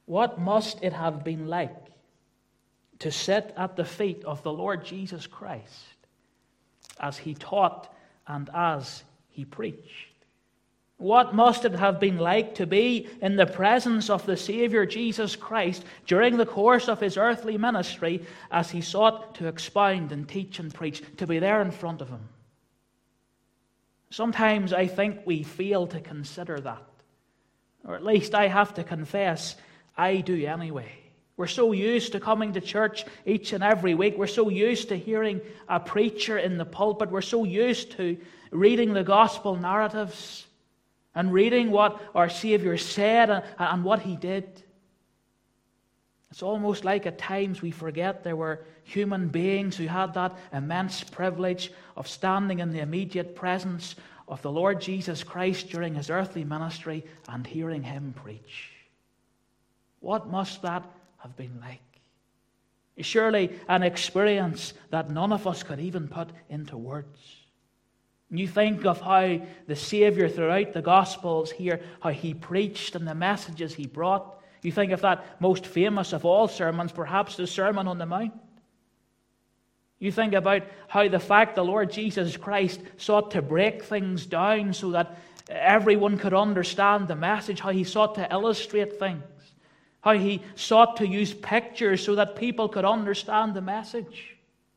What must it have been like to sit at the feet of the Lord Jesus Christ as he taught and as he preached? What must it have been like to be in the presence of the Savior Jesus Christ during the course of his earthly ministry as he sought to expound and teach and preach, to be there in front of him? Sometimes I think we fail to consider that. Or at least I have to confess, I do anyway. We're so used to coming to church each and every week. We're so used to hearing a preacher in the pulpit. We're so used to reading the gospel narratives and reading what our Savior said and what he did. It's almost like at times we forget there were human beings who had that immense privilege of standing in the immediate presence of the Lord Jesus Christ during his earthly ministry and hearing him preach. What must that have been like? Surely an experience that none of us could even put into words. You think of how the Savior throughout the Gospels here, how he preached and the messages he brought. You think of that most famous of all sermons, perhaps the Sermon on the Mount. You think about how the fact the Lord Jesus Christ sought to break things down so that everyone could understand the message, how he sought to illustrate things, how he sought to use pictures so that people could understand the message.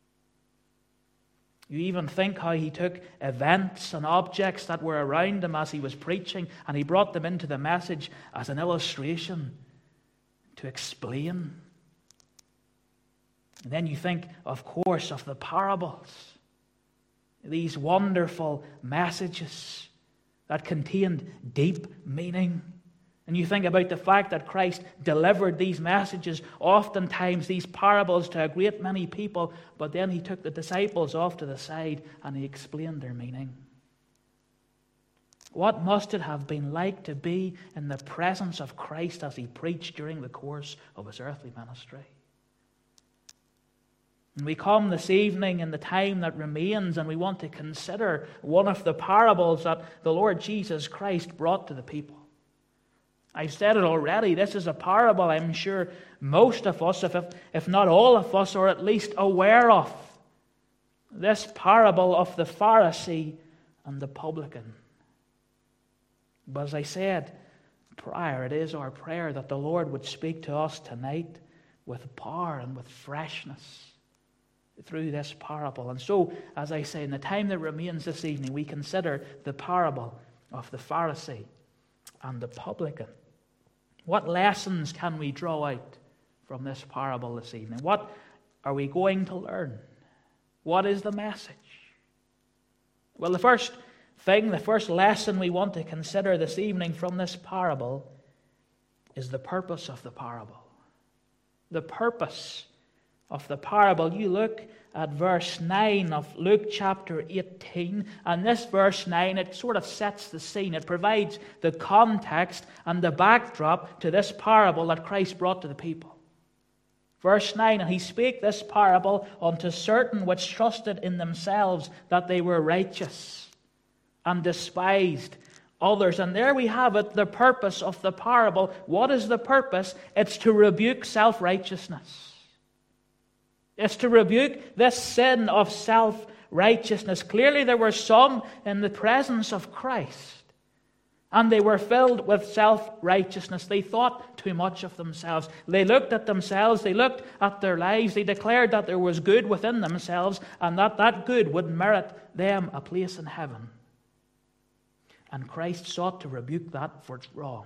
You even think how he took events and objects that were around him as he was preaching, and he brought them into the message as an illustration to explain. And then you think, of course, of the parables. These wonderful messages that contained deep meaning. And you think about the fact that Christ delivered these messages, oftentimes these parables, to a great many people, but then he took the disciples off to the side and he explained their meaning. What must it have been like to be in the presence of Christ as he preached during the course of his earthly ministry? And we come this evening in the time that remains and we want to consider one of the parables that the Lord Jesus Christ brought to the people. I've said it already, this is a parable I'm sure most of us, if not all of us, are at least aware of. This parable of the Pharisee and the publican. But as I said prior, it is our prayer that the Lord would speak to us tonight with power and with freshness through this parable. And so, as I say, in the time that remains this evening, we consider the parable of the Pharisee and the publican. What lessons can we draw out from this parable this evening? What are we going to learn? What is the message? Well, the first lesson we want to consider this evening from this parable is the purpose of the parable. The purpose of the parable. You look at verse 9 of Luke chapter 18, and this verse 9, it sort of sets the scene. It provides the context and the backdrop to this parable that Christ brought to the people. Verse 9, and he spake this parable unto certain which trusted in themselves that they were righteous, and despised others. And there we have it, the purpose of the parable. What is the purpose? It's to rebuke self-righteousness. It's to rebuke this sin of self-righteousness. Clearly there were some in the presence of Christ, and they were filled with self-righteousness. They thought too much of themselves. They looked at themselves, they looked at their lives, they declared that there was good within themselves, and that good would merit them a place in heaven. And Christ sought to rebuke that for its wrong.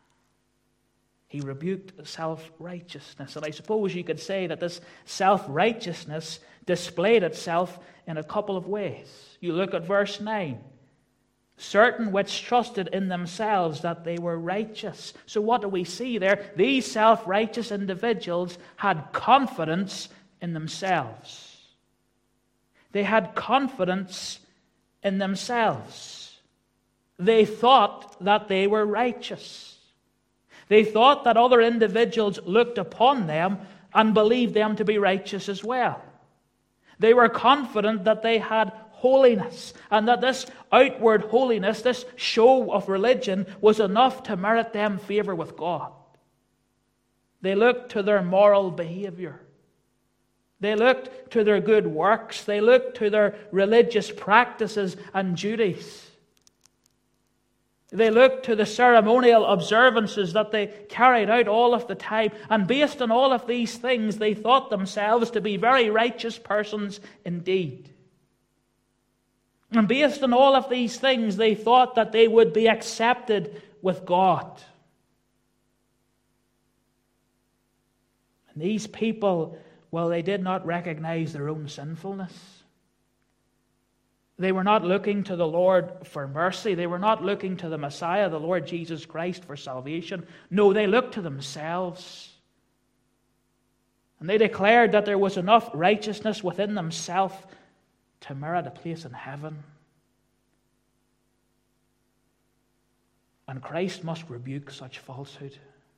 He rebuked self-righteousness. And I suppose you could say that this self-righteousness displayed itself in a couple of ways. You look at verse 9. Certain which trusted in themselves that they were righteous. So what do we see there? These self-righteous individuals had confidence in themselves. They had confidence in themselves. They thought that they were righteous. They thought that other individuals looked upon them and believed them to be righteous as well. They were confident that they had holiness, and that this outward holiness, this show of religion, was enough to merit them favor with God. They looked to their moral behavior. They looked to their good works. They looked to their religious practices and duties. They looked to the ceremonial observances that they carried out all of the time. And based on all of these things, they thought themselves to be very righteous persons indeed. And based on all of these things, they thought that they would be accepted with God. And these people, well, they did not recognize their own sinfulness. They were not looking to the Lord for mercy. They were not looking to the Messiah, the Lord Jesus Christ, for salvation. No, they looked to themselves. And they declared that there was enough righteousness within themselves to merit a place in heaven. And Christ must rebuke such falsehood.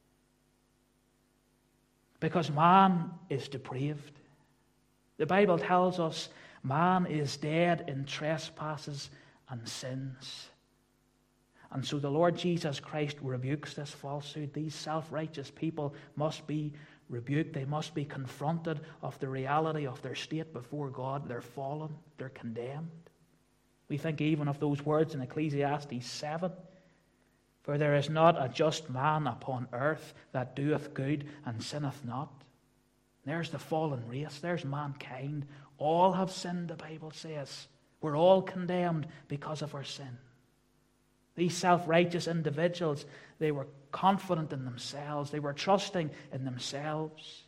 Because man is depraved. The Bible tells us man is dead in trespasses and sins. And so the Lord Jesus Christ rebukes this falsehood. These self-righteous people must be rebuked. They must be confronted of the reality of their state before God. They're fallen. They're condemned. We think even of those words in Ecclesiastes 7. For there is not a just man upon earth that doeth good and sinneth not. There's the fallen race. There's mankind. All have sinned, the Bible says. We're all condemned because of our sin. These self-righteous individuals, they were confident in themselves. They were trusting in themselves.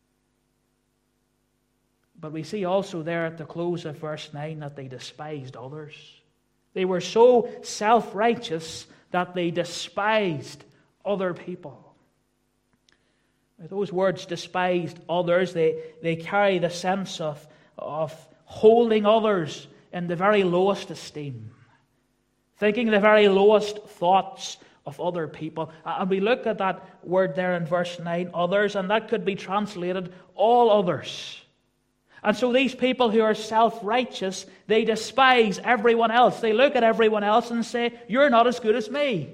But we see also there at the close of verse 9 that they despised others. They were so self-righteous that they despised other people. Those words, despised others, they carry the sense of holding others in the very lowest esteem, thinking the very lowest thoughts of other people. And we look at that word there in verse 9, others, and that could be translated all others. And so these people who are self-righteous, they despise everyone else. They look at everyone else and say, you're not as good as me.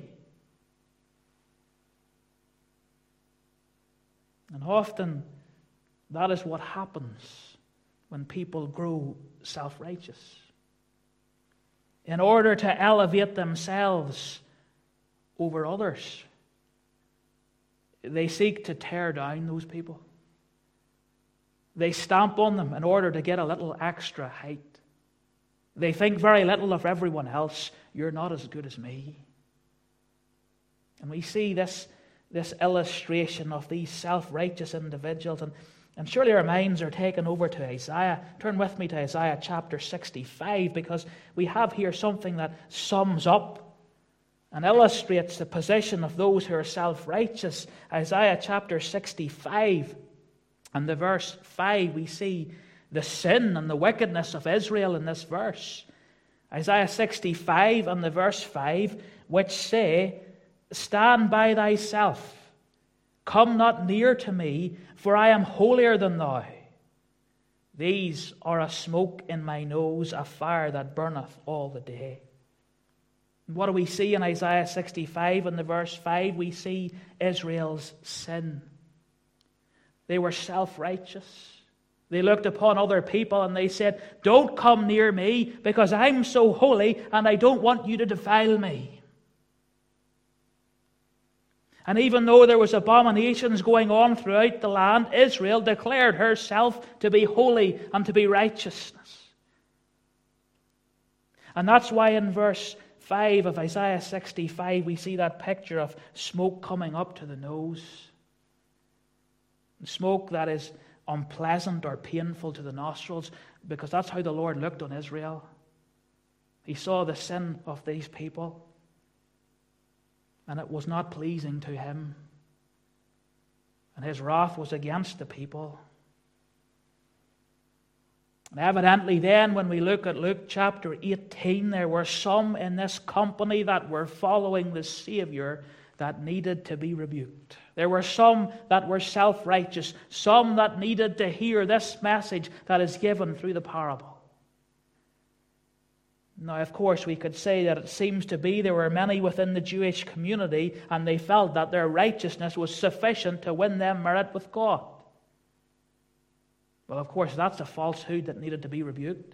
And often that is what happens when people grow self-righteous. In order to elevate themselves over others, they seek to tear down those people. They stamp on them in order to get a little extra height. They think very little of everyone else. You're not as good as me. And we see this illustration of these self-righteous individuals. And surely our minds are taken over to Isaiah. Turn with me to Isaiah chapter 65, because we have here something that sums up and illustrates the position of those who are self-righteous. Isaiah chapter 65 and the verse 5, we see the sin and the wickedness of Israel in this verse. Isaiah 65 and the verse 5, which say, stand by thyself, come not near to me, for I am holier than thou. These are a smoke in my nose, a fire that burneth all the day. What do we see in Isaiah 65 and the verse 5? We see Israel's sin. They were self-righteous. They looked upon other people and they said, don't come near me because I'm so holy and I don't want you to defile me. And even though there was abominations going on throughout the land, Israel declared herself to be holy and to be righteousness. And that's why in verse 5 of Isaiah 65 we see that picture of smoke coming up to the nose. Smoke that is unpleasant or painful to the nostrils, because that's how the Lord looked on Israel. He saw the sin of these people, and it was not pleasing to him. And his wrath was against the people. And evidently then, when we look at Luke chapter 18, there were some in this company that were following the Savior that needed to be rebuked. There were some that were self-righteous, some that needed to hear this message that is given through the parable. Now, of course, we could say that it seems to be there were many within the Jewish community, and they felt that their righteousness was sufficient to win them merit with God. Well, of course, that's a falsehood that needed to be rebuked.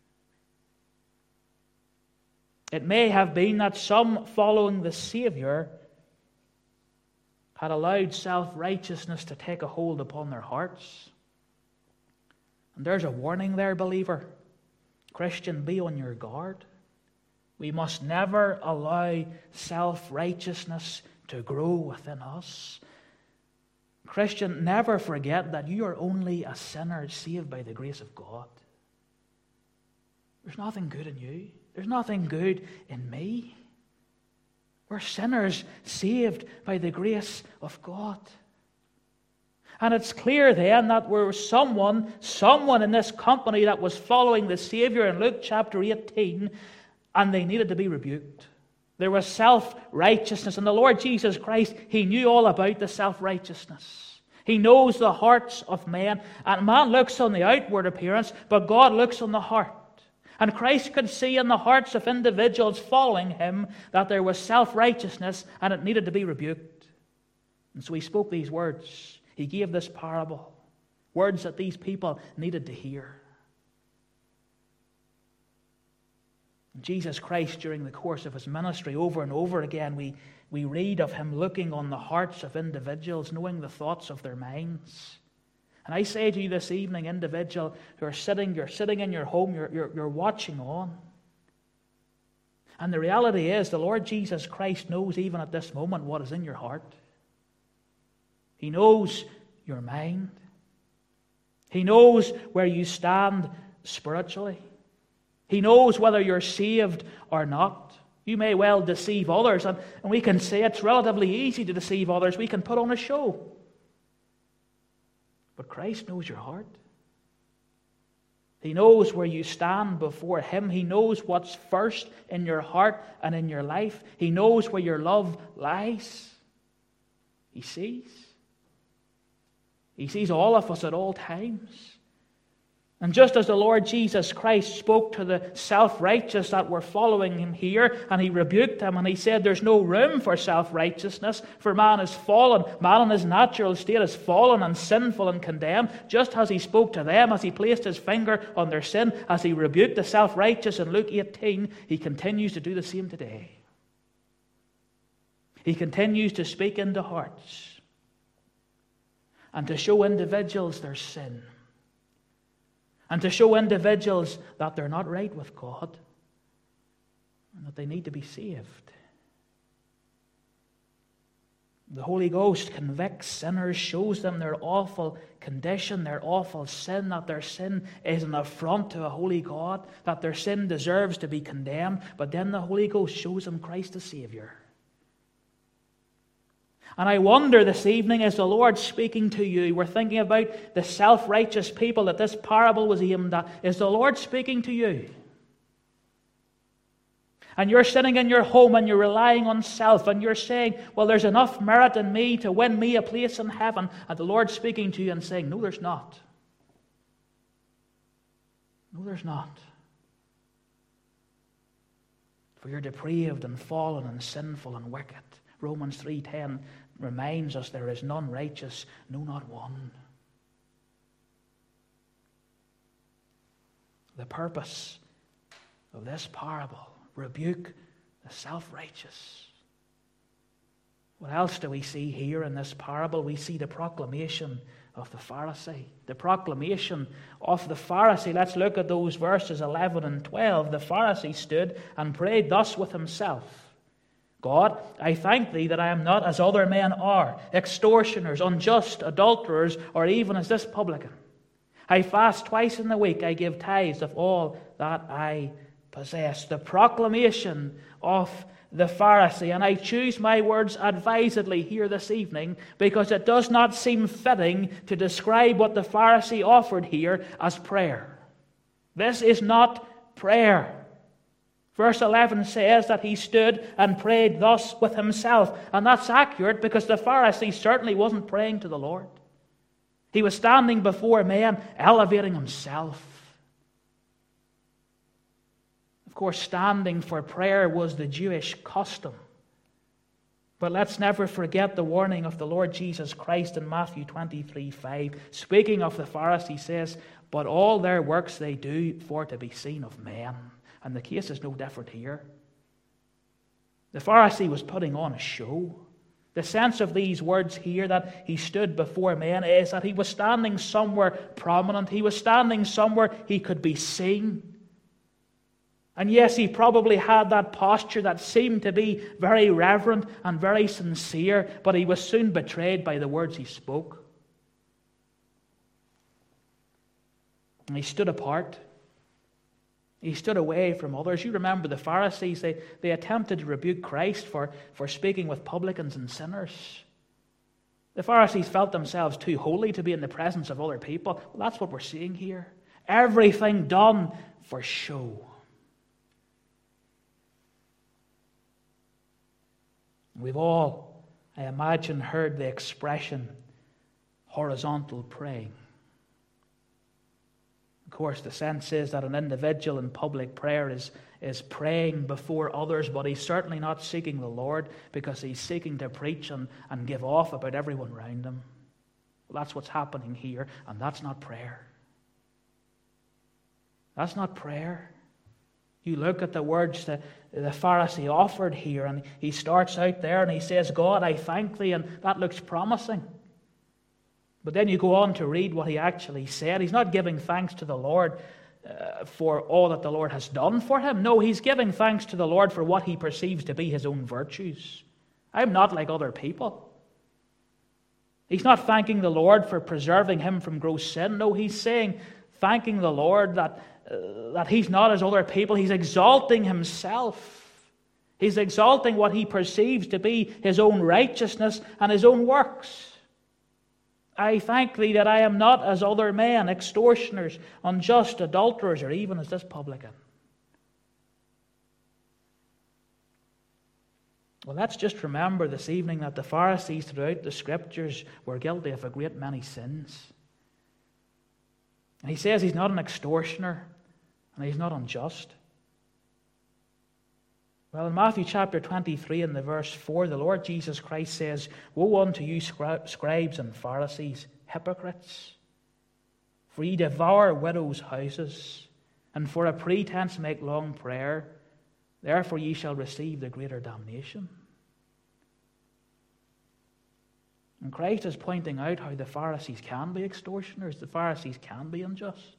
It may have been that some following the Savior had allowed self-righteousness to take a hold upon their hearts. And there's a warning there, believer. Christian, be on your guard. We must never allow self-righteousness to grow within us. Christian, never forget that you are only a sinner saved by the grace of God. There's nothing good in you. There's nothing good in me. We're sinners saved by the grace of God. And it's clear then that there was someone in this company that was following the Savior in Luke chapter 18, and they needed to be rebuked. There was self-righteousness, and the Lord Jesus Christ, He knew all about the self-righteousness. He knows the hearts of men, and man looks on the outward appearance, but God looks on the heart. And Christ could see in the hearts of individuals following Him that there was self-righteousness, and it needed to be rebuked. And so He spoke these words. He gave this parable, words that these people needed to hear. Jesus Christ, during the course of His ministry, over and over again, we read of Him looking on the hearts of individuals, knowing the thoughts of their minds. And I say to you this evening, individual who are sitting, you're sitting in your home, you're watching on. And the reality is, the Lord Jesus Christ knows even at this moment what is in your heart. He knows your mind. He knows where you stand spiritually. He knows whether you're saved or not. You may well deceive others, and we can say it's relatively easy to deceive others. We can put on a show. But Christ knows your heart. He knows where you stand before Him. He knows what's first in your heart and in your life. He knows where your love lies. He sees. He sees all of us at all times. And just as the Lord Jesus Christ spoke to the self-righteous that were following Him here, and He rebuked them, and He said there's no room for self-righteousness, for man is fallen. Man in his natural state is fallen and sinful and condemned. Just as He spoke to them, as He placed His finger on their sin, as He rebuked the self-righteous in Luke 18, He continues to do the same today. He continues to speak into hearts and to show individuals their sin, and to show individuals that they're not right with God, and that they need to be saved. The Holy Ghost convicts sinners, shows them their awful condition, their awful sin, that their sin is an affront to a holy God, that their sin deserves to be condemned, but then the Holy Ghost shows them Christ the Savior. And I wonder this evening, is the Lord speaking to you? We're thinking about the self-righteous people that this parable was aimed at. Is the Lord speaking to you? And you're sitting in your home and you're relying on self, and you're saying, well, there's enough merit in me to win me a place in heaven. And the Lord's speaking to you and saying, no, there's not. No, there's not. For you're depraved and fallen and sinful and wicked. Romans 3:10 reminds us there is none righteous, no, not one. The purpose of this parable, rebuke the self-righteous. What else do we see here in this parable? We see the proclamation of the Pharisee. The proclamation of the Pharisee. Let's look at those verses 11 and 12. The Pharisee stood and prayed thus with himself. God, I thank Thee that I am not as other men are, extortioners, unjust, adulterers, or even as this publican. I fast twice in the week. I give tithes of all that I possess. The proclamation of the Pharisee. And I choose my words advisedly here this evening because it does not seem fitting to describe what the Pharisee offered here as prayer. This is not prayer. Verse 11 says that he stood and prayed thus with himself. And that's accurate because the Pharisee certainly wasn't praying to the Lord. He was standing before men, elevating himself. Of course, standing for prayer was the Jewish custom. But let's never forget the warning of the Lord Jesus Christ in Matthew 23:5. Speaking of the Pharisees, says, "But all their works they do for to be seen of men." And the case is no different here. The Pharisee was putting on a show. The sense of these words here, that he stood before men, is that he was standing somewhere prominent. He was standing somewhere he could be seen. And yes, he probably had that posture that seemed to be very reverent and very sincere, but he was soon betrayed by the words he spoke. And he stood apart. He stood away from others. You remember the Pharisees, they attempted to rebuke Christ for speaking with publicans and sinners. The Pharisees felt themselves too holy to be in the presence of other people. Well, that's what we're seeing here. Everything done for show. We've all, I imagine, heard the expression horizontal praying. Of course, the sense is that an individual in public prayer is praying before others, but he's certainly not seeking the Lord because he's seeking to preach and give off about everyone around him. Well, that's what's happening here, and that's not prayer. That's not prayer. You look at the words that the Pharisee offered here, and he starts out there and he says, "God, I thank thee," and that looks promising. But then you go on to read what he actually said. He's not giving thanks to the Lord for all that the Lord has done for him. No, he's giving thanks to the Lord for what he perceives to be his own virtues. I'm not like other people. He's not thanking the Lord for preserving him from gross sin. No, he's saying, thanking the Lord that he's not as other people. He's exalting himself. He's exalting what he perceives to be his own righteousness and his own works. I thank thee that I am not as other men, extortioners, unjust, adulterers, or even as this publican. Well, let's just remember this evening that the Pharisees throughout the Scriptures were guilty of a great many sins. And he says he's not an extortioner and he's not unjust. Well, in Matthew chapter 23 and the verse 4, the Lord Jesus Christ says, "Woe unto you, scribes and Pharisees, hypocrites! For ye devour widows' houses, and for a pretense make long prayer. Therefore ye shall receive the greater damnation." And Christ is pointing out how the Pharisees can be extortioners, the Pharisees can be unjust.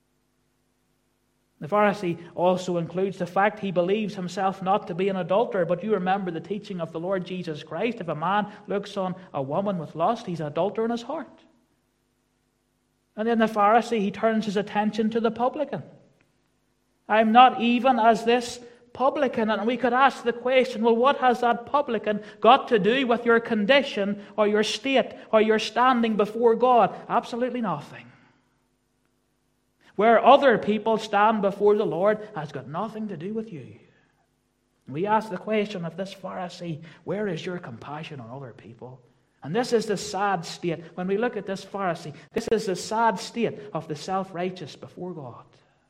The Pharisee also includes the fact he believes himself not to be an adulterer. But you remember the teaching of the Lord Jesus Christ. If a man looks on a woman with lust, he's an adulterer in his heart. And then the Pharisee, he turns his attention to the publican. I'm not even as this publican. And we could ask the question, well, what has that publican got to do with your condition or your state or your standing before God? Absolutely nothing. Where other people stand before the Lord has got nothing to do with you. We ask the question of this Pharisee, where is your compassion on other people? And this is the sad state. When we look at this Pharisee, this is the sad state of the self-righteous before God.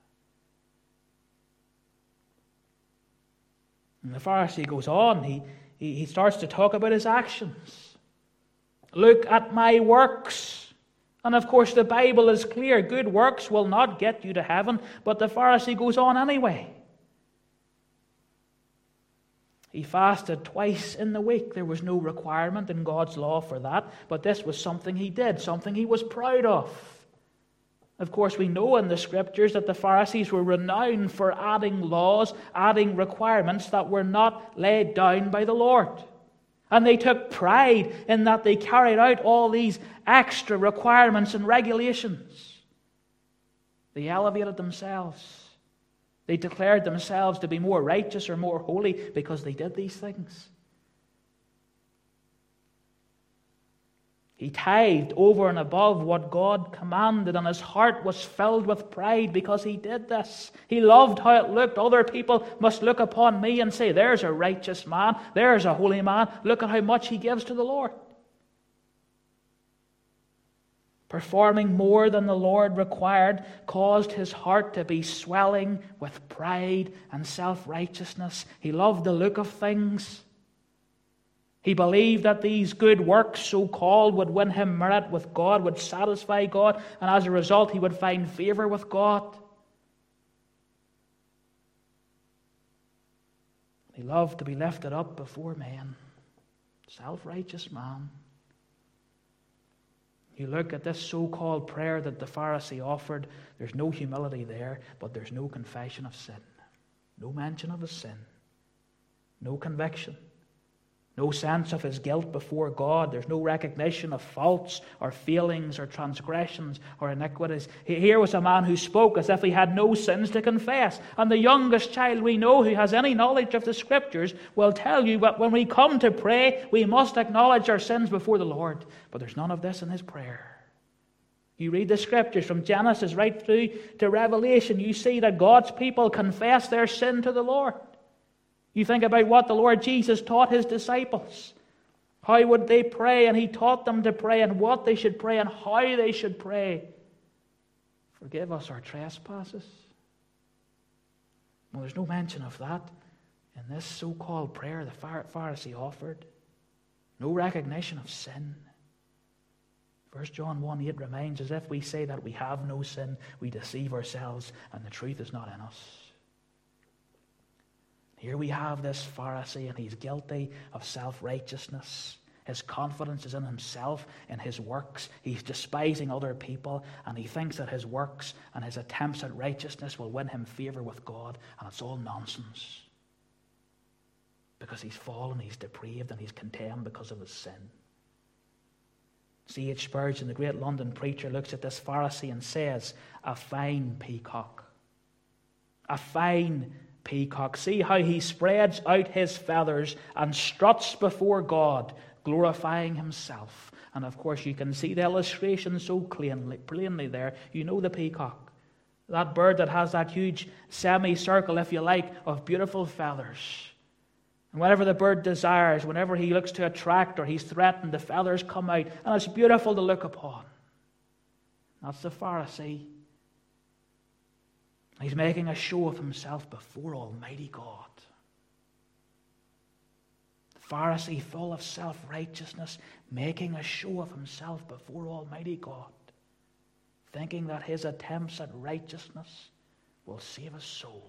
And the Pharisee goes on. He starts to talk about his actions. Look at my works. And of course the Bible is clear. Good works will not get you to heaven. But the Pharisee goes on anyway. He fasted twice in the week. There was no requirement in God's law for that. But this was something he did. Something he was proud of. Of course, we know in the Scriptures that the Pharisees were renowned for adding laws, adding requirements that were not laid down by the Lord. And they took pride in that they carried out all these extra requirements and regulations. They elevated themselves. They declared themselves to be more righteous or more holy because they did these things. He tithed over and above what God commanded, and his heart was filled with pride because he did this. He loved how it looked. Other people must look upon me and say, there's a righteous man, there's a holy man. Look at how much he gives to the Lord. performing more than the Lord required, caused his heart to be swelling with pride and self-righteousness. He loved the look of things. He believed that these good works, so-called, would win him merit with God, would satisfy God, and as a result he would find favor with God. He loved to be lifted up before men. Self-righteous man. You look at this so-called prayer that the Pharisee offered, there's no humility there, but there's no confession of sin. No mention of his sin. No conviction. No sense of his guilt before God. There's no recognition of faults or failings or transgressions or iniquities. Here was a man who spoke as if he had no sins to confess. And the youngest child we know who has any knowledge of the Scriptures will tell you that when we come to pray, we must acknowledge our sins before the Lord. But there's none of this in his prayer. You read the Scriptures from Genesis right through to Revelation, you see that God's people confess their sin to the Lord. You think about what the Lord Jesus taught his disciples. How would they pray? And he taught them to pray and what they should pray and how they should pray. Forgive us our trespasses. Well, there's no mention of that in this so-called prayer the Pharisee offered. No recognition of sin. 1 John 1:8 reminds us, if we say that we have no sin, we deceive ourselves and the truth is not in us. Here we have this Pharisee, and he's guilty of self-righteousness. His confidence is in himself, in his works. He's despising other people, and he thinks that his works and his attempts at righteousness will win him favor with God, and it's all nonsense. Because he's fallen, he's depraved, and he's condemned because of his sin. C.H. Spurgeon, the great London preacher, looks at this Pharisee and says, a fine peacock. A fine peacock. See how he spreads out his feathers and struts before God, glorifying himself. And of course you can see the illustration so plainly there. You know the peacock. That bird that has that huge semicircle, if you like, of beautiful feathers. And whatever the bird desires, whenever he looks to attract or he's threatened, the feathers come out. And it's beautiful to look upon. That's the Pharisee. He's making a show of himself before Almighty God. The Pharisee, full of self-righteousness, making a show of himself before Almighty God, thinking that his attempts at righteousness will save his soul.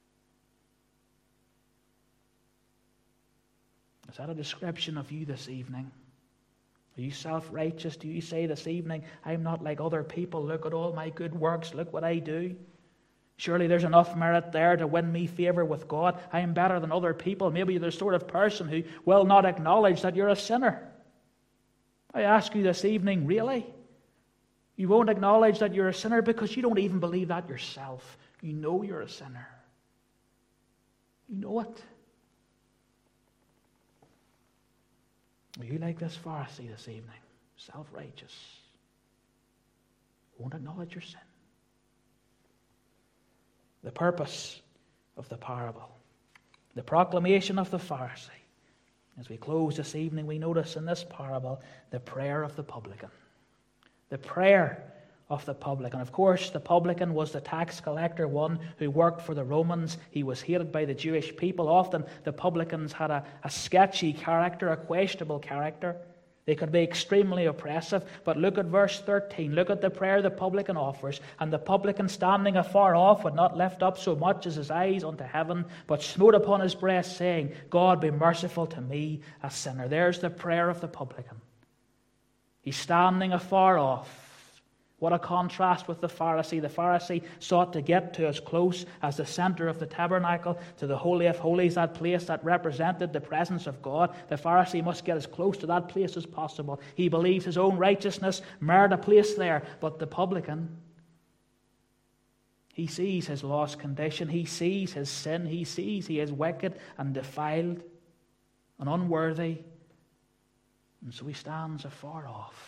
Is that a description of you this evening? Are you self-righteous? Do you say this evening, I'm not like other people, look at all my good works, look what I do? Surely there's enough merit there to win me favor with God. I am better than other people. Maybe you're the sort of person who will not acknowledge that you're a sinner. I ask you this evening, really? You won't acknowledge that you're a sinner because you don't even believe that yourself. You know you're a sinner. You know it. Are you like this Pharisee this evening? Self-righteous. Won't acknowledge your sin. The purpose of the parable. The proclamation of the Pharisee. As we close this evening, we notice in this parable the prayer of the publican. The prayer of the publican. Of course, the publican was the tax collector, one who worked for the Romans. He was hated by the Jewish people. Often the publicans had a sketchy character, a questionable character. They could be extremely oppressive. But look at verse 13. Look at the prayer the publican offers. And the publican, standing afar off, would not lift up so much as his eyes unto heaven, but smote upon his breast, saying, God, be merciful to me, a sinner. There's the prayer of the publican. He's standing afar off. What a contrast with the Pharisee. The Pharisee sought to get to as close as the center of the tabernacle, to the Holy of Holies, that place that represented the presence of God. The Pharisee must get as close to that place as possible. He believes his own righteousness merited a place there. But the publican, he sees his lost condition. He sees his sin. He sees he is wicked and defiled and unworthy. And so he stands afar off.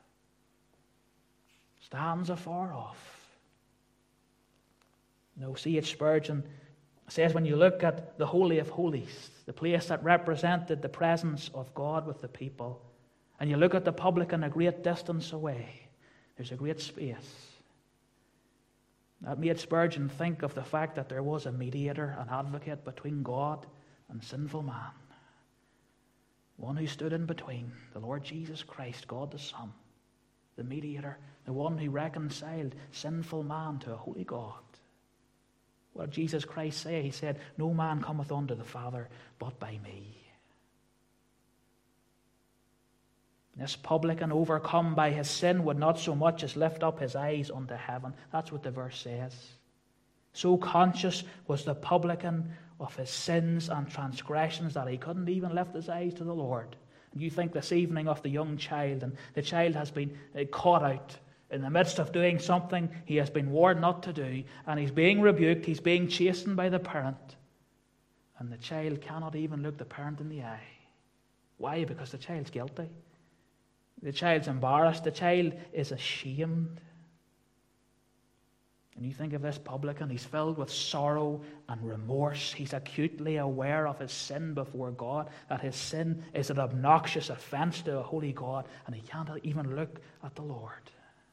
Stands afar off. You know, C.H. Spurgeon says when you look at the Holy of Holies, the place that represented the presence of God with the people, and you look at the publican a great distance away, there's a great space. That made Spurgeon think of the fact that there was a mediator, an advocate between God and sinful man. One who stood in between, the Lord Jesus Christ, God the Son, the mediator, the one who reconciled sinful man to a holy God. What did Jesus Christ say? He said, "No man cometh unto the Father but by me." This publican, overcome by his sin, would not so much as lift up his eyes unto heaven. That's what the verse says. So conscious was the publican of his sins and transgressions that he couldn't even lift his eyes to the Lord. And you think this evening of the young child, and the child has been caught out in the midst of doing something he has been warned not to do, and he's being rebuked, he's being chastened by the parent, and the child cannot even look the parent in the eye. Why? Because the child's guilty. The child's embarrassed. The child is ashamed. And you think of this publican, he's filled with sorrow and remorse. He's acutely aware of his sin before God, that his sin is an obnoxious offense to a holy God, and he can't even look at the Lord.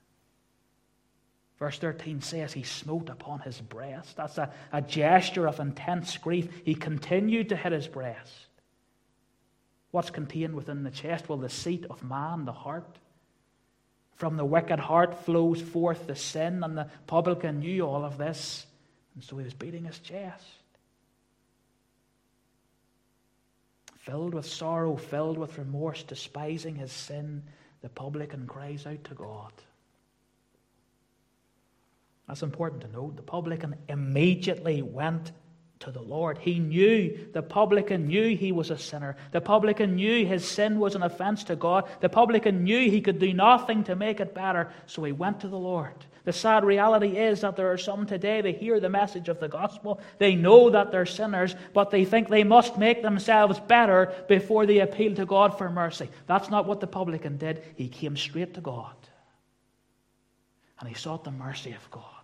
Verse 13 says he smote upon his breast. That's a gesture of intense grief. He continued to hit his breast. What's contained within the chest? Well, the seat of man, the heart. From the wicked heart flows forth the sin, and the publican knew all of this, and so he was beating his chest. Filled with sorrow, filled with remorse, despising his sin, the publican cries out to God. That's important to note. The publican immediately went to the Lord. He knew, the publican knew he was a sinner. The publican knew his sin was an offense to God. The publican knew he could do nothing to make it better, so he went to the Lord. The sad reality is that there are some today, they hear the message of the gospel, they know that they're sinners, but they think they must make themselves better before they appeal to God for mercy. That's not what the publican did. He came straight to God, and he sought the mercy of God.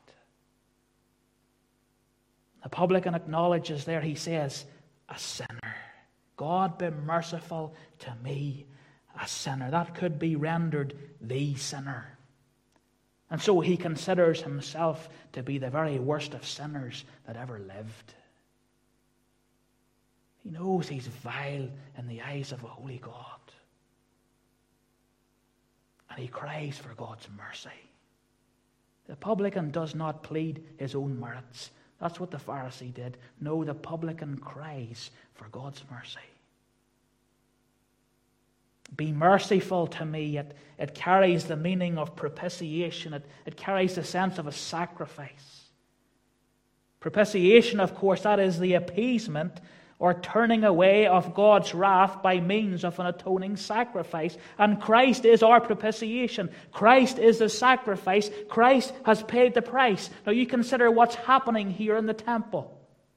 The publican acknowledges there, he says, a sinner. God be merciful to me, a sinner. That could be rendered the sinner. And so he considers himself to be the very worst of sinners that ever lived. He knows he's vile in the eyes of a holy God. And he cries for God's mercy. The publican does not plead his own merits. That's what the Pharisee did. No, the publican cries for God's mercy. Be merciful to me. It carries the meaning of propitiation. It carries the sense of a sacrifice. Propitiation, of course, that is the appeasement or turning away of God's wrath by means of an atoning sacrifice. And Christ is our propitiation. Christ is the sacrifice. Christ has paid the price. Now you consider what's happening here in the temple.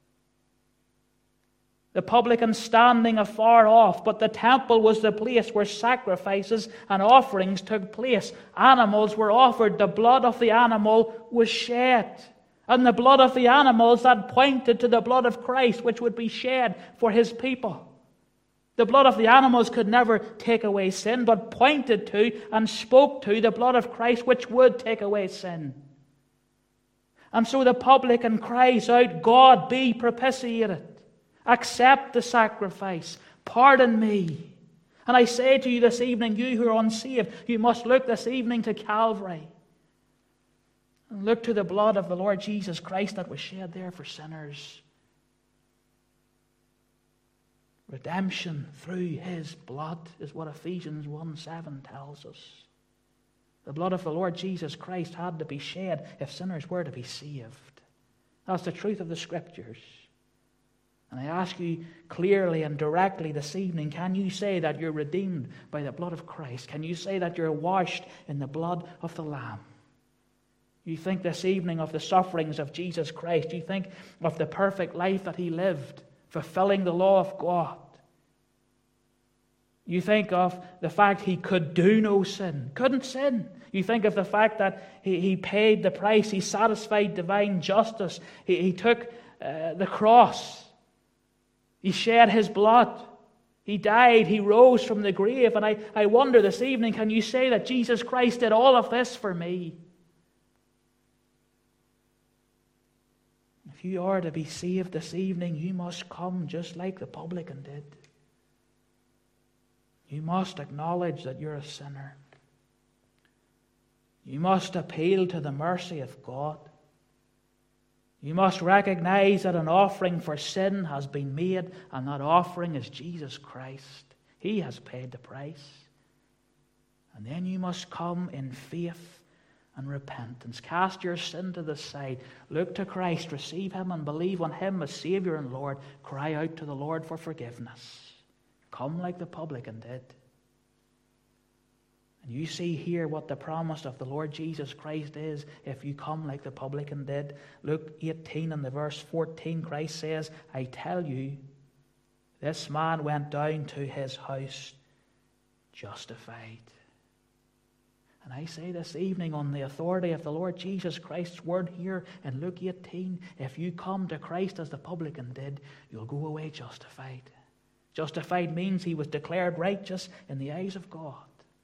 The publican standing afar off, but the temple was the place where sacrifices and offerings took place. Animals were offered. The blood of the animal was shed. And the blood of the animals that pointed to the blood of Christ, which would be shed for his people. The blood of the animals could never take away sin, but pointed to and spoke to the blood of Christ, which would take away sin. And so the publican cries out, God, be propitiated. Accept the sacrifice. Pardon me. And I say to you this evening, you who are unsaved, you must look this evening to Calvary. And look to the blood of the Lord Jesus Christ that was shed there for sinners. Redemption through his blood is what Ephesians 1:7 tells us. The blood of the Lord Jesus Christ had to be shed if sinners were to be saved. That's the truth of the Scriptures. And I ask you clearly and directly this evening, can you say that you're redeemed by the blood of Christ? Can you say that you're washed in the blood of the Lamb? You think this evening of the sufferings of Jesus Christ. You think of the perfect life that he lived, fulfilling the law of God. You think of the fact he could do no sin, couldn't sin. You think of the fact that he paid the price, he satisfied divine justice. He took the cross. He shed his blood. He died, he rose from the grave, and I wonder this evening, can you say that Jesus Christ did all of this for me? If you are to be saved this evening, you must come just like the publican did. You must acknowledge that you're a sinner. You must appeal to the mercy of God. You must recognize that an offering for sin has been made, and that offering is Jesus Christ. He has paid the price. And then you must come in faith and repentance. Cast your sin to the side. Look to Christ. Receive Him and believe on Him as Savior and Lord. Cry out to the Lord for forgiveness. Come like the publican did. And you see here what the promise of the Lord Jesus Christ is if you come like the publican did. Luke 18 and the verse 14, Christ says, I tell you, this man went down to his house justified. And I say this evening on the authority of the Lord Jesus Christ's word here in Luke 18, if you come to Christ as the publican did, you'll go away justified. Justified means he was declared righteous in the eyes of God.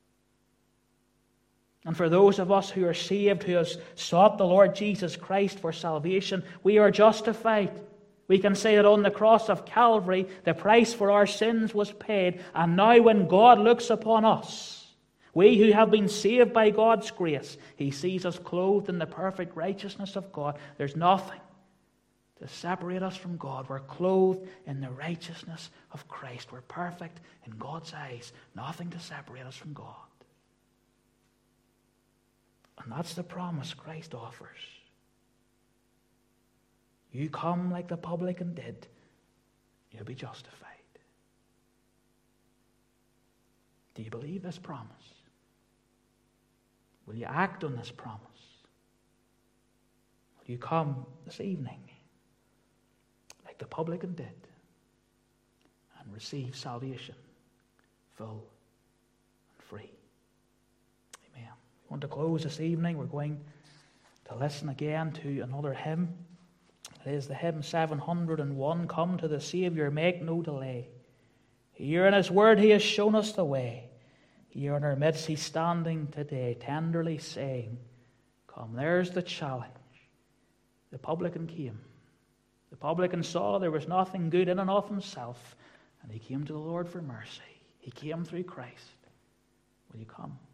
And for those of us who are saved, who have sought the Lord Jesus Christ for salvation, we are justified. We can say that on the cross of Calvary, the price for our sins was paid. And now when God looks upon us, we who have been saved by God's grace, He sees us clothed in the perfect righteousness of God. There's nothing to separate us from God. We're clothed in the righteousness of Christ. We're perfect in God's eyes. Nothing to separate us from God. And that's the promise Christ offers. You come like the publican did, you'll be justified. Do you believe this promise? Will you act on this promise? Will you come this evening like the publican did and receive salvation full and free? Amen. We want to close this evening. We're going to listen again to another hymn. It is the hymn 701, Come to the Saviour, make no delay. Here in His word He has shown us the way. Here in our midst He's standing today, tenderly saying, Come, there's the challenge. The publican came. The publican saw there was nothing good in and of himself, and he came to the Lord for mercy. He came through Christ. Will you come?